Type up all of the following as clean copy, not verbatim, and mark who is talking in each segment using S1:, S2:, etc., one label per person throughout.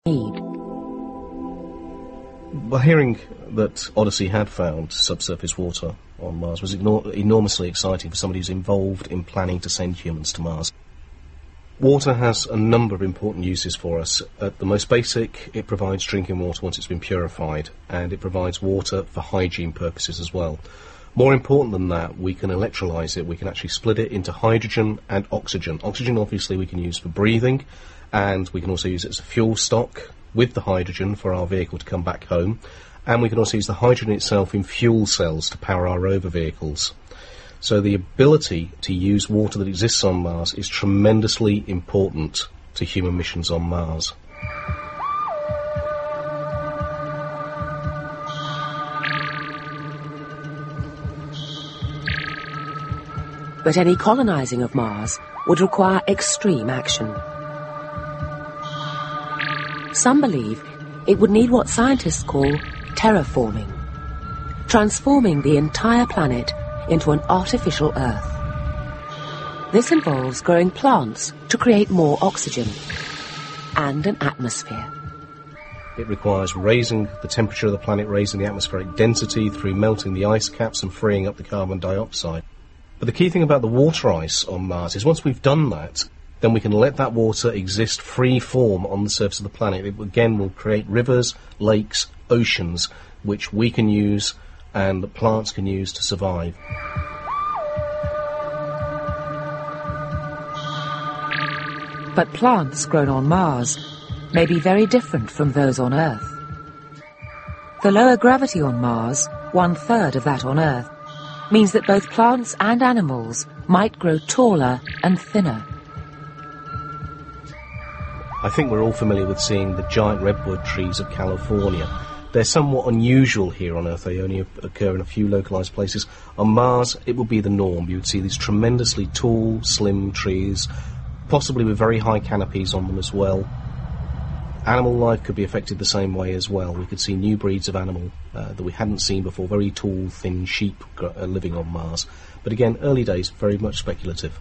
S1: need.
S2: Well, hearing that Odyssey had found subsurface water on Mars was enormously exciting for somebody who's involved in planning to send humans to Mars. Water has a number of important uses for us. At the most basic, it provides drinking water once it's been purified, and it provides water for hygiene purposes as well. More important than that, we can electrolyse it. We can actually split it into hydrogen and oxygen. Oxygen, obviously, we can use for breathing, and we can also use it as a fuel stock with the hydrogen for our vehicle to come back home. And we can also use the hydrogen itself in fuel cells to power our rover vehicles. So the ability to use water that exists on Mars is tremendously important to human missions on Mars.
S1: But any colonising of Mars would require extreme action. Some believe it would need what scientists call terraforming, transforming the entire planet into an artificial Earth. This involves growing plants to create more oxygen and an atmosphere.
S2: It requires raising the temperature of the planet, raising the atmospheric density through melting the ice caps and freeing up the carbon dioxide. But the key thing about the water ice on Mars is once we've done that, then we can let that water exist free form on the surface of the planet. It again will create rivers, lakes, oceans, which we can use and the plants can use to survive.
S1: But plants grown on Mars may be very different from those on Earth. The lower gravity on Mars, 1/3 of that on Earth, means that both plants and animals might grow taller and thinner.
S2: I think we're all familiar with seeing the giant redwood trees of California. They're somewhat unusual here on Earth. They only occur in a few localised places. On Mars, it would be the norm. You would see these tremendously tall, slim trees, possibly with very high canopies on them as well. Animal life could be affected the same way as well. We could see new breeds of animal that we hadn't seen before, very tall, thin sheep living on Mars. But again, early days, very much speculative.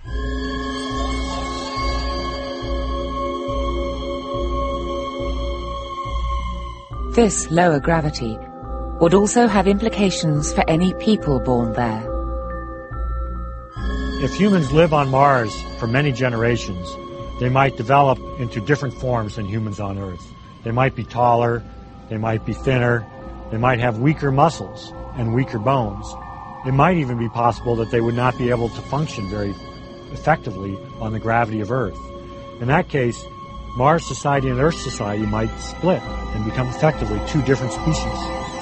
S1: This lower gravity would also have implications for any people born there.
S3: If humans live on Mars for many generations, they might develop into different forms than humans on Earth. They might be taller, they might be thinner, they might have weaker muscles and weaker bones. It might even be possible that they would not be able to function very effectively on the gravity of Earth. In that case, Mars society and Earth society might split and become effectively two different species.